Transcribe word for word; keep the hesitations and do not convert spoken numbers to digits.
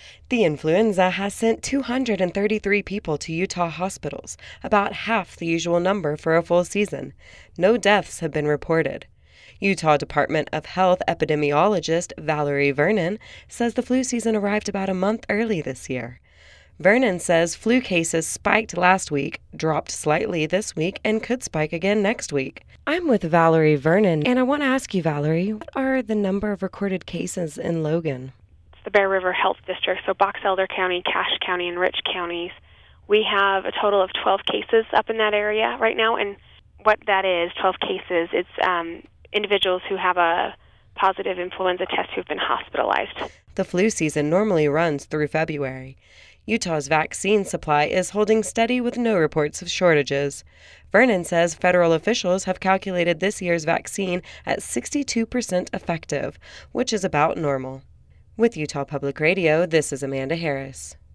The influenza has sent two hundred thirty-three people to Utah hospitals, about half the usual number for a full season. No deaths have been reported. Utah Department of Health epidemiologist Valerie Vernon says the flu season arrived about a month early this year. Vernon says flu cases spiked last week, dropped slightly this week, and could spike again next week. I'm with Valerie Vernon, and I want to ask you, Valerie, what are the number of recorded cases in Logan? It's the Bear River Health District, so Box Elder County, Cache County, and Rich counties. We have a total of twelve cases up in that area right now, and what that is, twelve cases, it's um, individuals who have a positive influenza test who've been hospitalized. The flu season normally runs through February. Utah's vaccine supply is holding steady with no reports of shortages. Vernon says federal officials have calculated this year's vaccine at sixty-two percent effective, which is about normal. With Utah Public Radio, this is Amanda Harris.